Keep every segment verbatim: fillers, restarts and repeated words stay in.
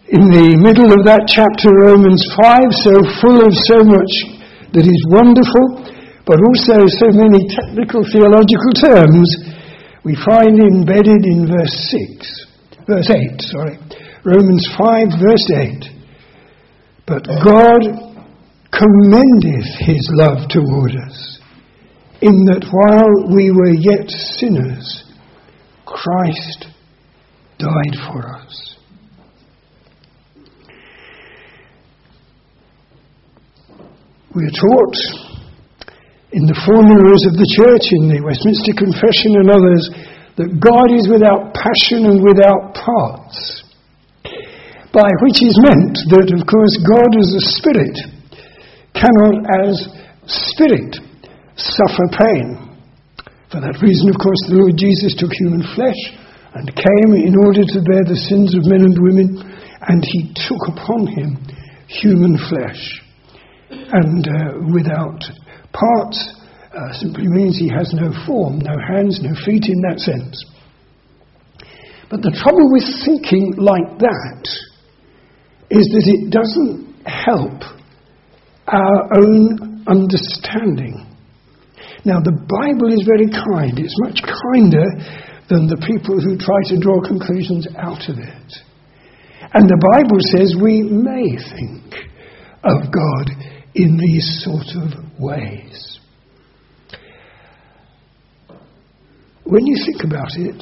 in the middle of that chapter, Romans five, so full of so much that is wonderful, but also so many technical theological terms, we find embedded in verse six, verse eight, sorry, Romans five, verse eight. But God commendeth his love toward us, in that while we were yet sinners, Christ died for us. We are taught in the formulas of the church, in the Westminster Confession and others, that God is without passion and without parts. By which is meant that, of course, God as a spirit cannot, as spirit, suffer pain. For that reason, of course, the Lord Jesus took human flesh and came in order to bear the sins of men and women, and he took upon him human flesh. And uh, without parts uh, simply means he has no form, no hands, no feet in that sense. But the trouble with thinking like that is that it doesn't help our own understanding. Now, the Bible is very kind. It's much kinder than the people who try to draw conclusions out of it. And the Bible says we may think of God in these sort of ways. When you think about it,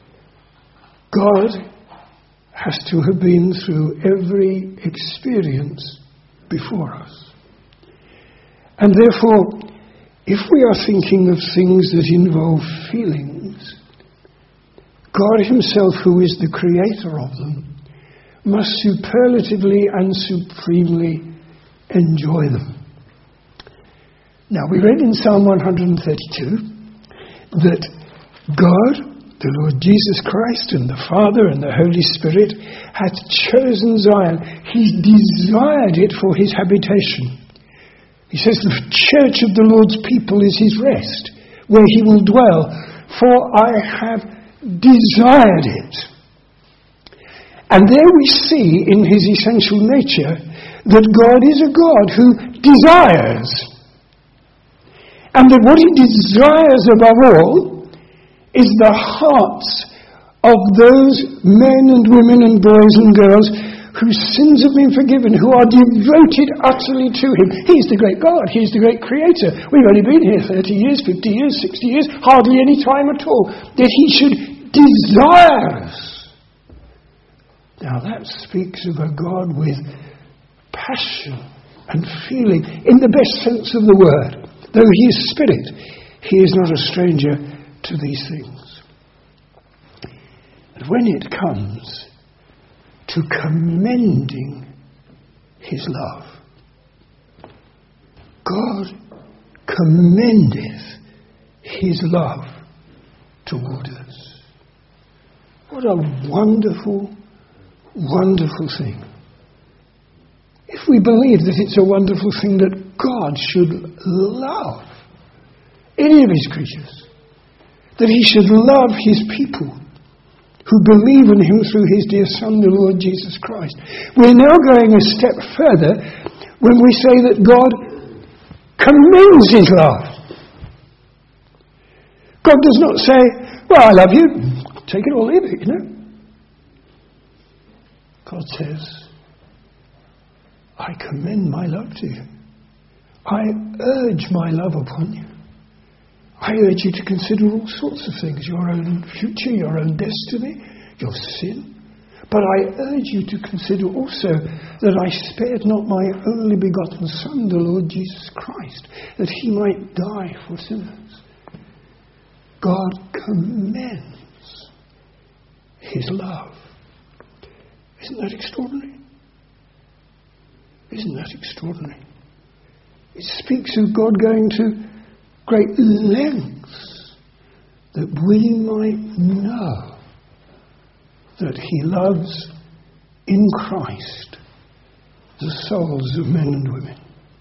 God has to have been through every experience before us. And therefore, if we are thinking of things that involve feelings, God himself, who is the creator of them, must superlatively and supremely enjoy them. Now, we read in Psalm one thirty-two that God, the Lord Jesus Christ, and the Father and the Holy Spirit hath chosen Zion. He desired it for his habitation. He says the church of the Lord's people is his rest, where he will dwell. For I have desired it. And there we see in his essential nature that God is a God who desires. And that what he desires above all is the hearts of those men and women and boys and girls whose sins have been forgiven, who are devoted utterly to him. He's the great God. He's the great creator. We've only been here thirty years, fifty years, sixty years, hardly any time at all. That he should desire us. Now that speaks of a God with passion and feeling, in the best sense of the word. Though he is spirit, he is not a stranger to these things. But when it comes to commending his love, God commendeth his love toward us. What a wonderful, wonderful thing. If we believe that it's a wonderful thing that God should love any of his creatures, that he should love his people who believe in him through his dear Son, the Lord Jesus Christ. We're now going a step further when we say that God commends his love. God does not say, well, I love you, take it or leave it, you know. God says, I commend my love to you. I urge my love upon you. I urge you to consider all sorts of things, your own future, your own destiny, your sin. But I urge you to consider also that I spared not my only begotten Son, the Lord Jesus Christ, that he might die for sinners. God commends his love. Isn't that extraordinary? Isn't that extraordinary? It speaks of God going to great lengths that we might know that he loves in Christ the souls of men and women.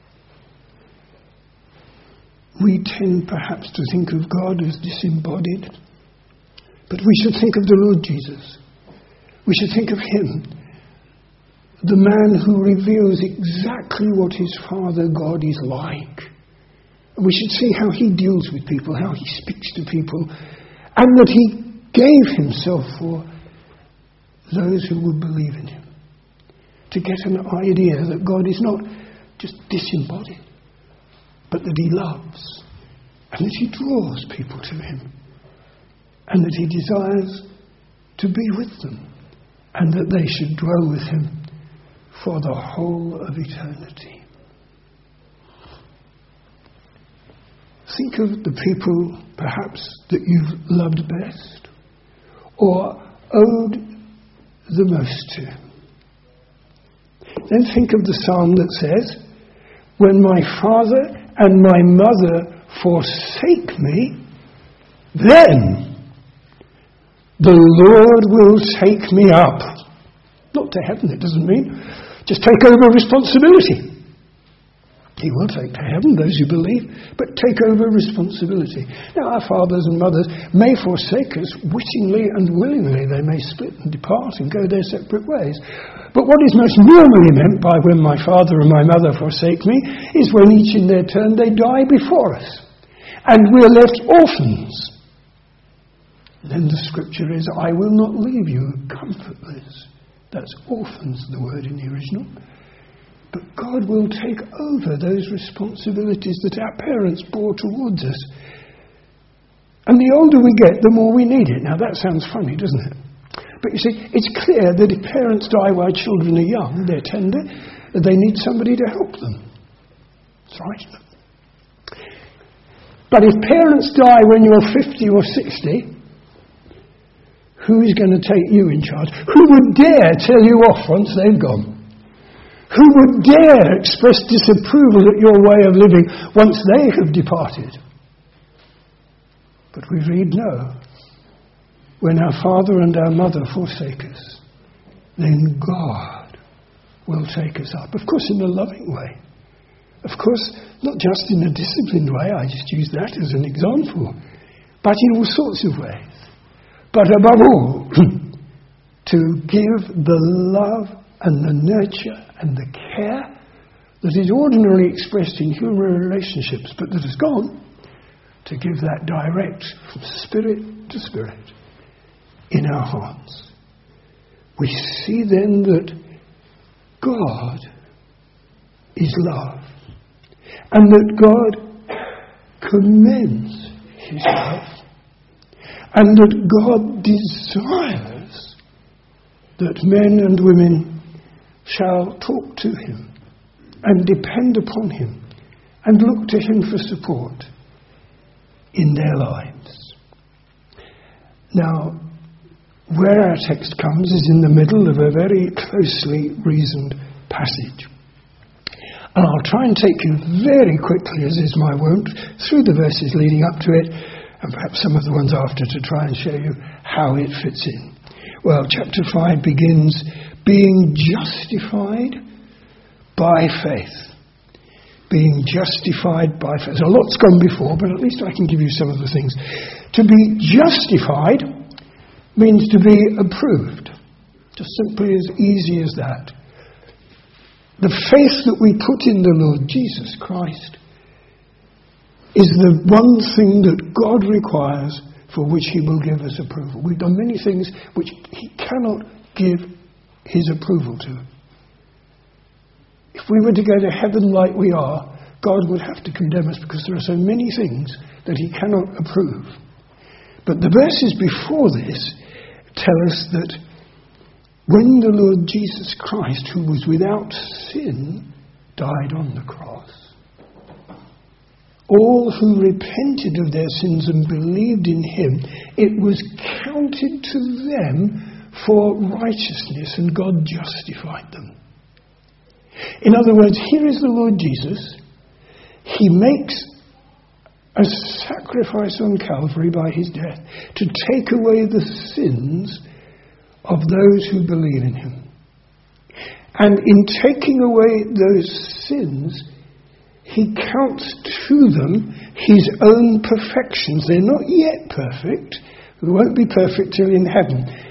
We tend perhaps to think of God as disembodied, but we should think of the Lord Jesus. We should think of him the man who reveals exactly what his Father God is like. And we should see how he deals with people, how he speaks to people, and that he gave himself for those who would believe in him. To get an idea that God is not just disembodied, but that he loves, and that he draws people to him, and that he desires to be with them, and that they should dwell with him for the whole of eternity. Think of the people, perhaps, that you've loved best, or owed the most to. Then think of the psalm that says, when my father and my mother forsake me, then the Lord will take me up. Not to heaven, it doesn't mean. Just take over responsibility. He will take to heaven those who believe, but take over responsibility. Now, our fathers and mothers may forsake us wittingly and willingly. They may split and depart and go their separate ways. But what is most normally meant by when my father and my mother forsake me is when each in their turn they die before us. And we're left orphans. Then the scripture is, I will not leave you comfortless. That's orphans, the word in the original. But God will take over those responsibilities that our parents bore towards us. And the older we get, the more we need it. Now that sounds funny, doesn't it? But you see, it's clear that if parents die while children are young, they're tender, they need somebody to help them. That's right. But if parents die when you're fifty or sixty, who's going to take you in charge? Who would dare tell you off once they've gone? Who would dare express disapproval at your way of living once they have departed? But we read, no. When our father and our mother forsake us, then God will take us up. Of course, in a loving way. Of course, not just in a disciplined way, I just use that as an example, but in all sorts of ways. But above all, to give the love and the nurture and the care that is ordinarily expressed in human relationships, but that has gone, to give that direct from spirit to spirit in our hearts. We see then that God is love, and that God commends his love, and that God desires that men and women shall talk to him and depend upon him and look to him for support in their lives. Now, where our text comes is in the middle of a very closely reasoned passage. And I'll try and take you very quickly, as is my wont, through the verses leading up to it, and perhaps some of the ones after, to try and show you how it fits in. Well, chapter five begins, being justified by faith. Being justified by faith. So a lot's gone before, but at least I can give you some of the things. To be justified means to be approved. Just simply as easy as that. The faith that we put in the Lord Jesus Christ is the one thing that God requires for which he will give us approval. We've done many things which he cannot give his approval to. If we were to go to heaven like we are, God would have to condemn us because there are so many things that he cannot approve. But the verses before this tell us that when the Lord Jesus Christ, who was without sin, died on the cross, all who repented of their sins and believed in him, it was counted to them for righteousness, and God justified them. In other words, here is the Lord Jesus. He makes a sacrifice on Calvary by his death to take away the sins of those who believe in him. And in taking away those sins, he counts to them his own perfections. They're not yet perfect. They won't be perfect till in heaven.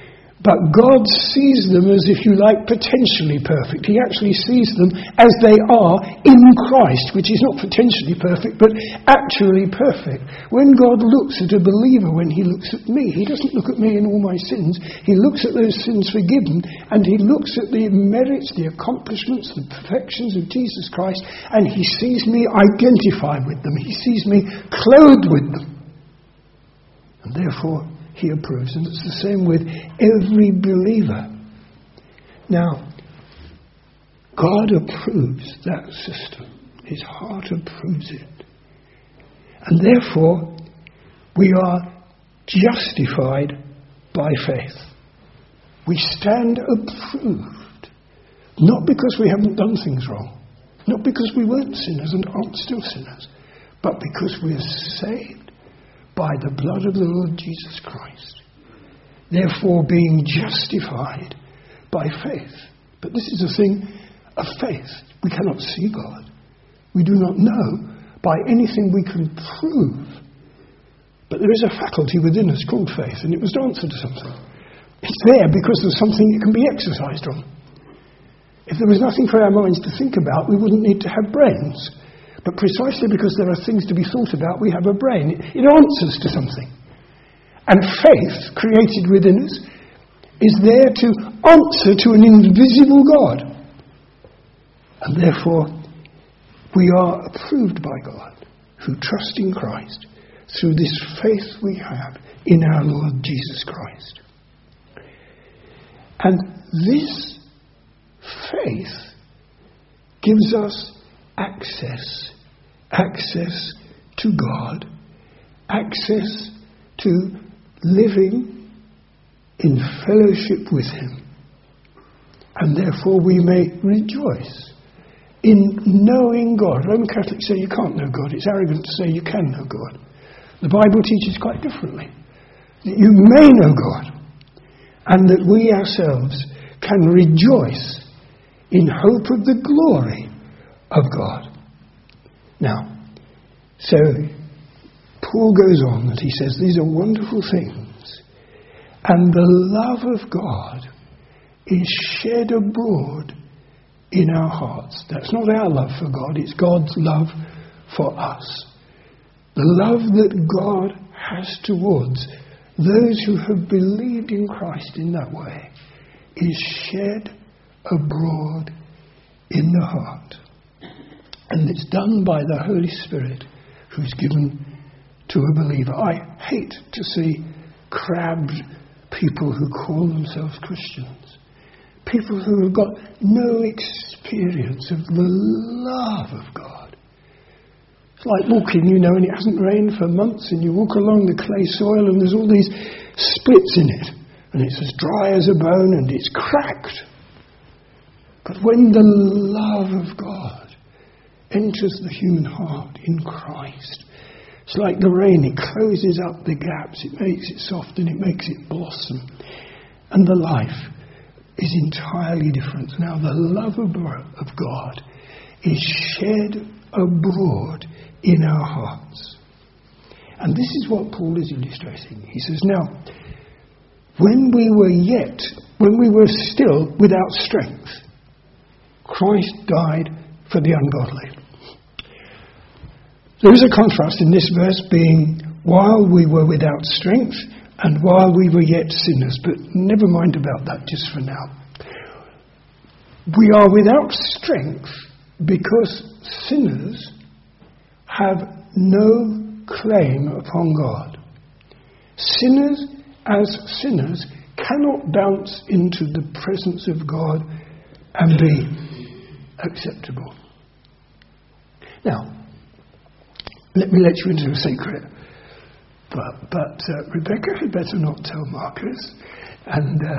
But God sees them as, if you like, potentially perfect. He actually sees them as they are in Christ, which is not potentially perfect, but actually perfect. When God looks at a believer, when he looks at me, he doesn't look at me in all my sins. He looks at those sins forgiven, and he looks at the merits, the accomplishments, the perfections of Jesus Christ, and he sees me identified with them. He sees me clothed with them. And therefore, he approves. And it's the same with every believer. Now, God approves that system. His heart approves it. And therefore, we are justified by faith. We stand approved. Not because we haven't done things wrong. Not because we weren't sinners and aren't still sinners. But because we are saved by the blood of the Lord Jesus Christ. Therefore being justified by faith. But this is a thing of faith. We cannot see God. We do not know by anything we can prove. But there is a faculty within us called faith, and it must answer to something. It's there because there's something it can be exercised on. If there was nothing for our minds to think about, we wouldn't need to have brains. But precisely because there are things to be thought about, we have a brain. It, it answers to something. And faith, created within us, is there to answer to an invisible God. And therefore, we are approved by God, who trust in Christ, through this faith we have in our Lord Jesus Christ. And this faith gives us access. Access to God. Access to living in fellowship with Him. And therefore we may rejoice in knowing God. Roman Catholics say you can't know God. It's arrogant to say you can know God. The Bible teaches quite differently. That you may know God. And that we ourselves can rejoice in hope of the glory of God. Now, so Paul goes on and he says these are wonderful things. And the love of God is shed abroad in our hearts. That's not our love for God, it's God's love for us. The love that God has towards those who have believed in Christ in that way is shed abroad in the heart. And it's done by the Holy Spirit who's given to a believer. I hate to see crabbed people who call themselves Christians. People who have got no experience of the love of God. It's like walking, you know, and it hasn't rained for months, and you walk along the clay soil and there's all these splits in it. And it's as dry as a bone and it's cracked. But when the love of God enters the human heart in Christ, it's like the rain, it closes up the gaps, it makes it soft and it makes it blossom. And the life is entirely different. Now the love of God is shed abroad in our hearts. And this is what Paul is illustrating. He says, now, when we were yet, when we were still without strength, Christ died for the ungodly. There is a contrast in this verse being while we were without strength and while we were yet sinners, but never mind about that just for now. We are without strength because sinners have no claim upon God. Sinners as sinners cannot bounce into the presence of God and be acceptable. Now, let me let you into a secret. But, but uh, Rebecca had better not tell Marcus. And uh,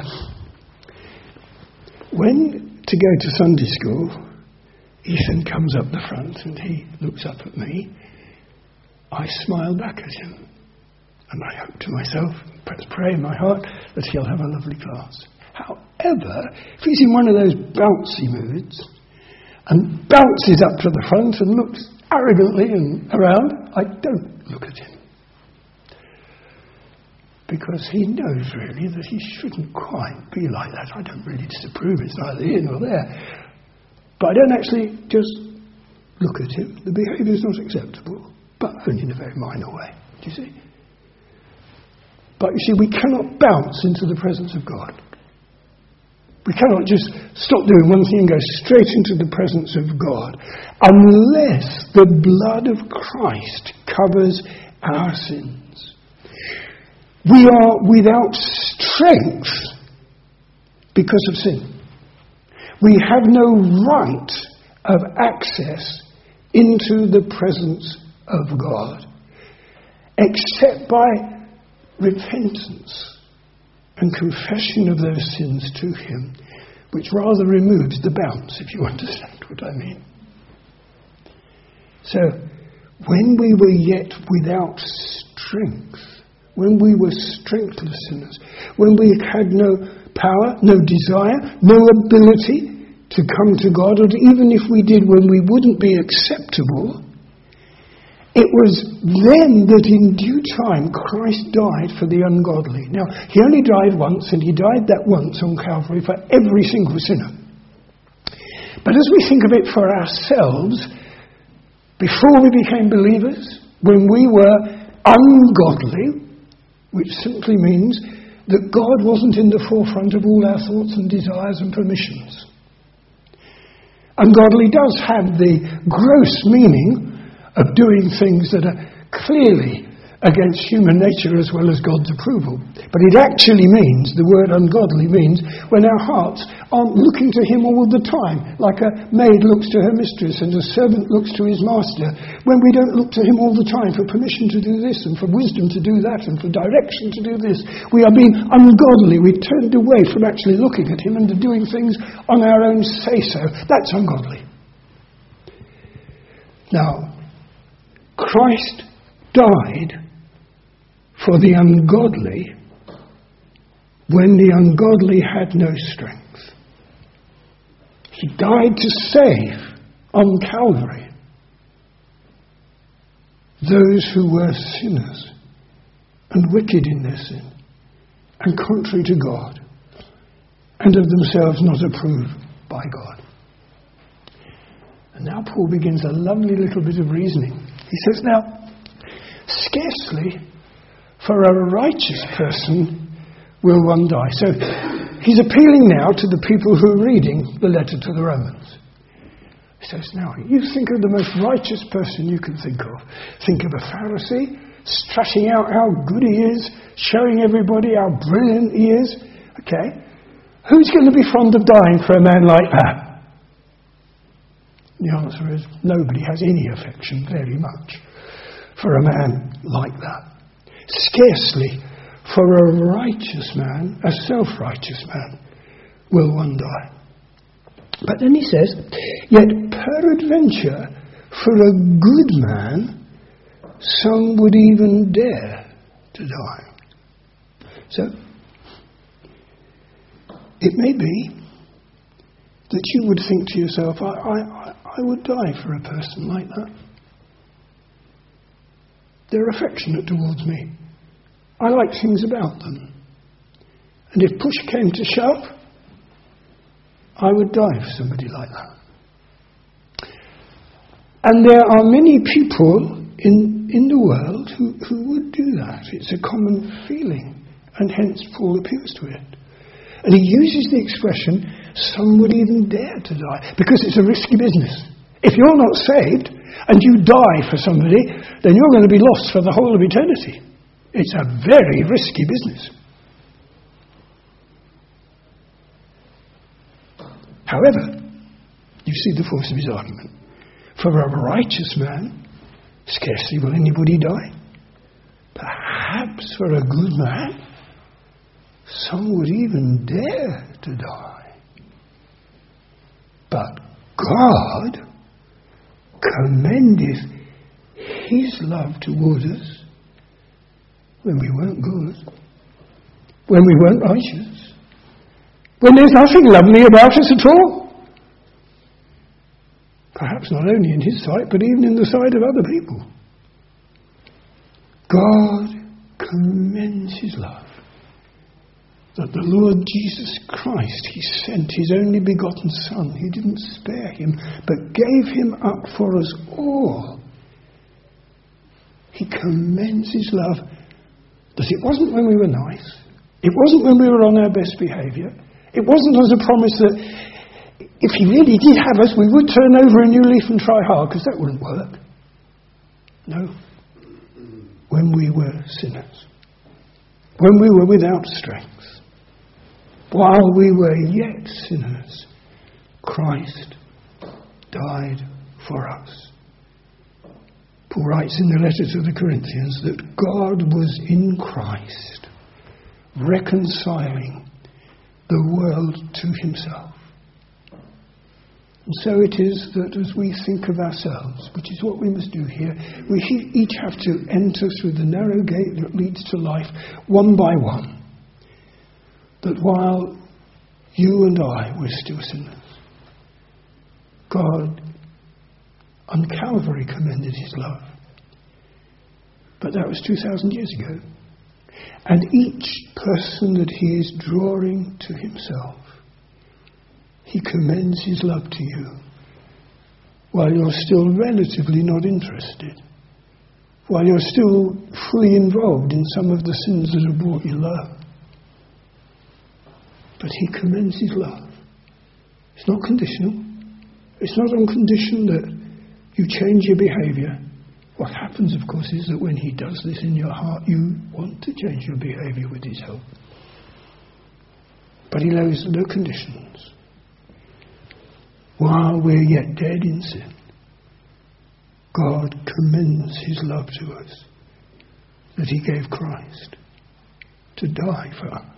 when to go to Sunday school, Ethan comes up the front and he looks up at me. I smile back at him. And I hope to myself, perhaps pray in my heart, that he'll have a lovely class. However, if he's in one of those bouncy moods and bounces up to the front and looks arrogantly and around, I don't look at him. because he knows really that he shouldn't quite be like that. I don't really disapprove, it's neither here nor there. But I don't actually just look at him. The behaviour is not acceptable, but only in a very minor way, do you see? But you see, we cannot bounce into the presence of God. We cannot just stop doing one thing and go straight into the presence of God unless the blood of Christ covers our sins. We are without strength because of sin. We have no right of access into the presence of God except by repentance and confession of those sins to him, which rather removes the bounce, if you understand what I mean. So, when we were yet without strength, when we were strengthless sinners, when we had no power, no desire, no ability to come to God, or even if we did, when we wouldn't be acceptable, it was then that in due time Christ died for the ungodly. Now, he only died once, and he died that once on Calvary for every single sinner. But as we think of it for ourselves, before we became believers, when we were ungodly, which simply means that God wasn't in the forefront of all our thoughts and desires and permissions. Ungodly does have the gross meaning of doing things that are clearly against human nature as well as God's approval. But it actually means, the word ungodly means, when our hearts aren't looking to him all the time, like a maid looks to her mistress and a servant looks to his master, when we don't look to him all the time for permission to do this and for wisdom to do that and for direction to do this. We are being ungodly. We turned away from actually looking at him and doing things on our own say-so. That's ungodly. Now, Christ died for the ungodly when the ungodly had no strength. He died to save on Calvary those who were sinners and wicked in their sin and contrary to God and of themselves not approved by God. And now Paul begins a lovely little bit of reasoning. He says, now, scarcely for a righteous person will one die. So he's appealing now to the people who are reading the letter to the Romans. He says, now, you think of the most righteous person you can think of. Think of a Pharisee, strutting out how good he is, showing everybody how brilliant he is. Okay, who's going to be fond of dying for a man like that? The answer is nobody has any affection, very much, for a man like that. Scarcely for a righteous man, a self-righteous man, will one die. But then he says, yet peradventure for a good man, some would even dare to die. So, it may be that you would think to yourself, I, I, I would die for a person like that. They're affectionate towards me. I like things about them. And if push came to shove, I would die for somebody like that. And there are many people in, in the world who, who would do that. It's a common feeling, and hence Paul appeals to it. And he uses the expression, some would even dare to die, because it's a risky business. If you're not saved and you die for somebody, then you're going to be lost for the whole of eternity. It's a very risky business. However, you see the force of his argument. For a righteous man, scarcely will anybody die. Perhaps for a good man, some would even dare to die. But God commendeth his love toward us when we weren't good, when we weren't righteous, when there's nothing lovely about us at all. Perhaps not only in his sight, but even in the sight of other people. God commends his love. That the Lord Jesus Christ, he sent his only begotten Son. He didn't spare him, but gave him up for us all. He commends his love. That it wasn't when we were nice. It wasn't when we were on our best behaviour. It wasn't as a promise that if he really did have us, we would turn over a new leaf and try hard, because that wouldn't work. No. When we were sinners. When we were without strength. While we were yet sinners, Christ died for us. Paul writes in the letter to the Corinthians that God was in Christ, reconciling the world to himself. And so it is that as we think of ourselves, which is what we must do here, we each have to enter through the narrow gate that leads to life, one by one. That while you and I were still sinners, God on Calvary commended his love. But that was two thousand years ago. And each person that he is drawing to himself, he commends his love to you while you're still relatively not interested, while you're still fully involved in some of the sins that have brought you low. But he commends his love. It's not conditional. It's not on condition that you change your behaviour. What happens, of course, is that when he does this in your heart, you want to change your behaviour with his help. But he lays no conditions. While we're yet dead in sin, God commends his love to us, that he gave Christ to die for us.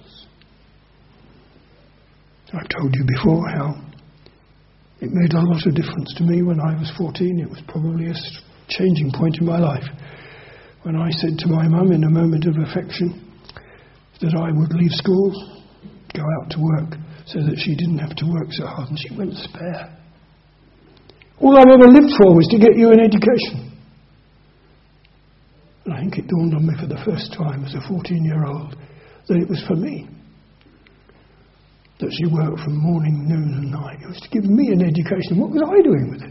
I've told you before how it made a lot of difference to me when I was fourteen. It was probably a changing point in my life when I said to my mum in a moment of affection that I would leave school, go out to work, so that she didn't have to work so hard, and she went spare. All I've ever lived for was to get you an education. And I think it dawned on me for the first time as a fourteen-year-old that it was for me. That she worked from morning, noon and night. It was to give me an education. What was I doing with it?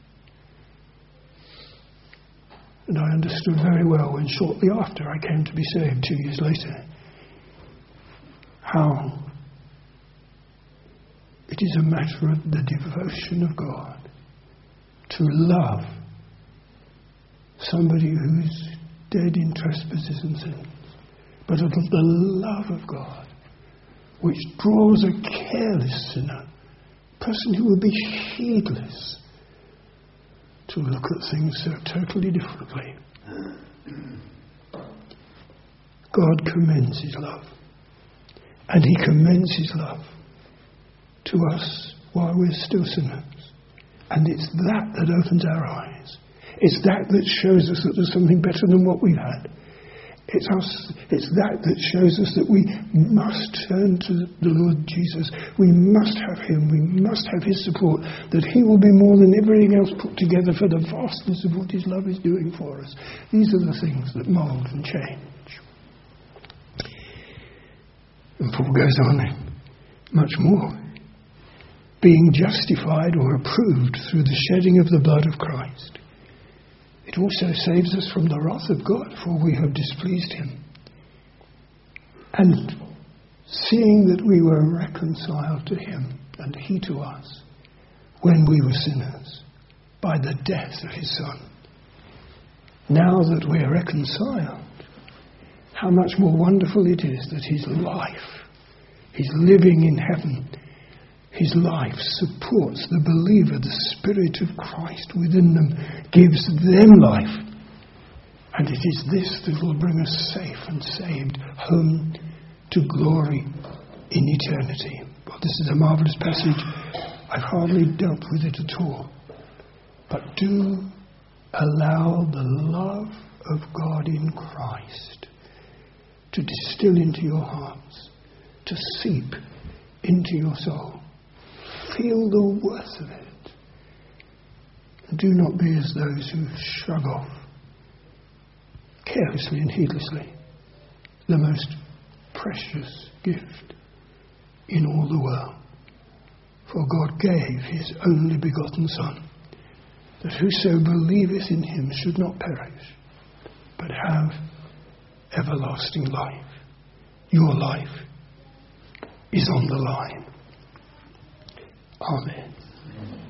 And I understood very well when shortly after I came to be saved, two years later, how it is a matter of the devotion of God to love somebody who's dead in trespasses and sins, but of the love of God, which draws a careless sinner, a person who would be heedless, to look at things so totally differently. God commends his love. And he commends his love to us while we're still sinners. And it's that that opens our eyes. It's that that shows us that there's something better than what we've had. It's us. It's that that shows us that we must turn to the Lord Jesus. We must have him. We must have his support. That he will be more than everything else put together for the vastness of what his love is doing for us. These are the things that mould and change. And Paul goes on much more. Being justified or approved through the shedding of the blood of Christ. It also saves us from the wrath of God, for we have displeased him. And seeing that we were reconciled to him, and he to us, when we were sinners, by the death of his Son. Now that we are reconciled, how much more wonderful it is that his life, his living in heaven, his life supports the believer. The Spirit of Christ within them gives them life. And it is this that will bring us safe and saved home to glory in eternity. Well, this is a marvellous passage. I've hardly dealt with it at all. But do allow the love of God in Christ to distill into your hearts, to seep into your soul. Feel the worth of it. And do not be as those who shrug off carelessly and heedlessly the most precious gift in all the world. For God gave his only begotten Son, that whoso believeth in him should not perish, but have everlasting life. Your life is on the line. Amen.